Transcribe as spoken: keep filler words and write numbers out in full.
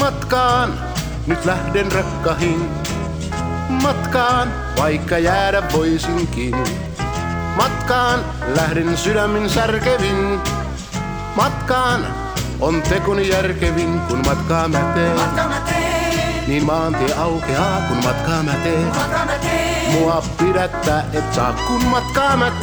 Matkaan, nyt lähden rakkahin. Matkaan, vaikka jäädä voisinkin. Matkaan, lähden sydämin särkevin. Matkaan, on tekoni järkevin, kun matkaa mä teen. Matka mä teen, Niin maantie aukeaa, kun matkaa mä teen. matka mä teen. Mua pidättää et saa, kun matkaa mä